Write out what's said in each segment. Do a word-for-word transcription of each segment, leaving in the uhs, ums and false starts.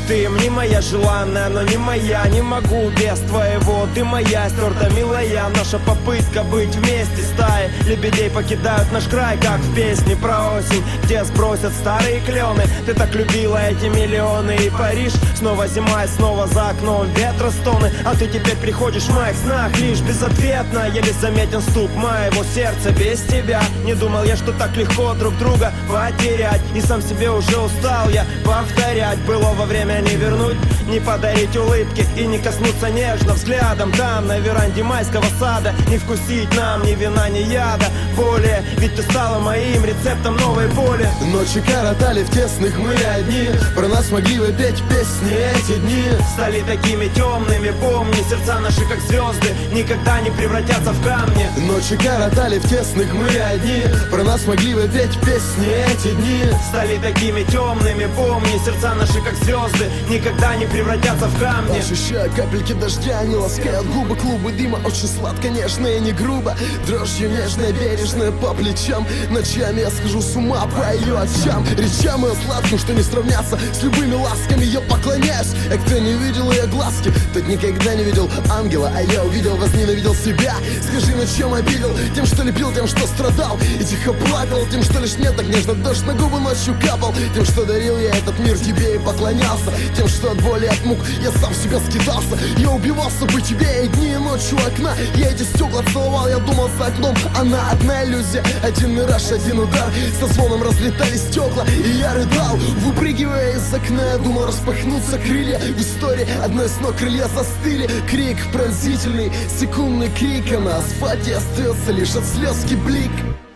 Ты мне моя желанная, но не моя. Не могу без твоего, ты моя стерта милая. Наша попытка быть вместе стаи лебедей покидают наш край, как в песне про осень, где сбросят старые клены. Ты так любила эти миллионы и Париж. Снова зима и снова за окном ветра стоны. А ты теперь приходишь в моих снах лишь безответно. Еле заметен стук моего сердца без тебя. Не думал я, что так легко друг друга потерять. И сам себе уже устал я повторять. Былого время не вернуть, не подарить улыбки и не коснуться нежно взглядом. Там на веранде майского сада не вкусить нам ни вина, ни яда более. Ведь ты стала моим рецептом новой боли. Ночи коротали в тесных мы одни. Про нас могли бы петь песни эти дни. Стали такими темными, помни, сердца наши как звезды никогда не превратятся в камни. Ночи коротали в тесных мы одни. Про нас могли бы петь песни эти дни. Стали такими темными, помни, сердца наши как звезды никогда не превратятся в камни. Ощущаю капельки дождя, они ласкают губы, клубы дыма. Очень сладко, нежно и не грубо. Дрожью нежная, бережная по плечам. Ночами я схожу с ума по ее очам. Речам ее сладким, что не сравнятся с любыми ласками. Я поклоняюсь, а кто не видел ее глазки, тот никогда не видел ангела. А я увидел, возненавидел себя. Скажи, на чем обидел? Тем, что любил, тем, что страдал и тихо плакал. Тем, что лишь мне так нежно дождь на губы ночью капал. Тем, что дарил я этот мир тебе и поклонялся. Тем, что от боли, от мук я сам в себя скидался. Я убивался бы тебе и дни, и ночью у окна. Я эти стекла целовал, я думал за окном. Она одна иллюзия, один мираж, один удар. Со звоном разлетались стекла, и я рыдал, выпрыгивая из окна. Я думал распахнуться крылья. В истории одной с ног крылья застыли. Крик пронзительный, секундный крик. А на асфальте остается лишь от слезки блик.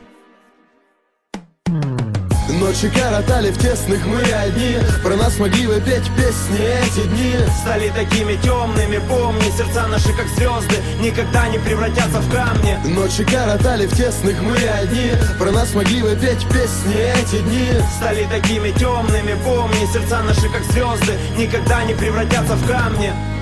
Ночи коротали в тесных мы одни. Про нас могли бы петь песни эти дни. Стали такими темными, помни, сердца наши как звезды никогда не превратятся в камни. Ночи коротали в тесных мы одни. Про нас могли бы петь песни эти дни. Стали такими темными, помни, сердца наши как звезды никогда не превратятся в камни.